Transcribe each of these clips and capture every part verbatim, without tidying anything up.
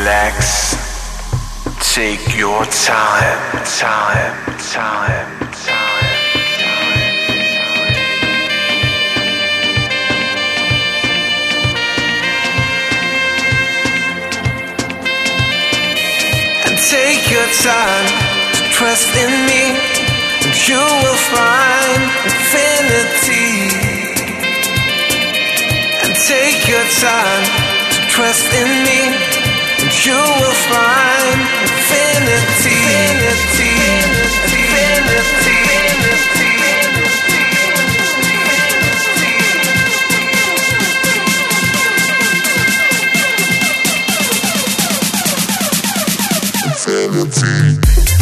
relax. Take your time, time, time, time. Take your time to trust in me, and you will find infinity. And take your time to trust in me, and you will find infinity. Infinity, infinity, infinity. Infinity.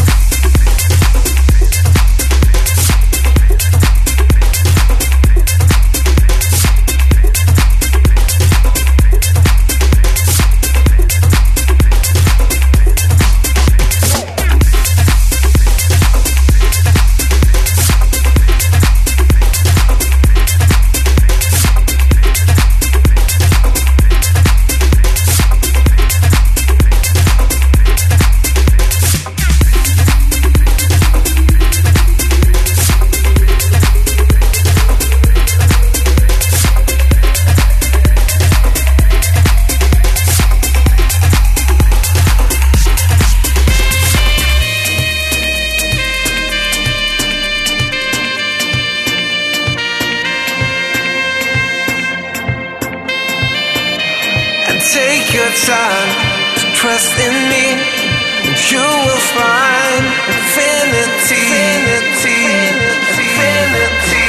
Take your time to trust in me, and you will find infinity. Infinity, infinity,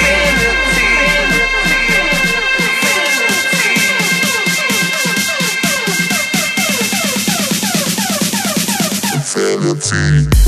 infinity. Infinity.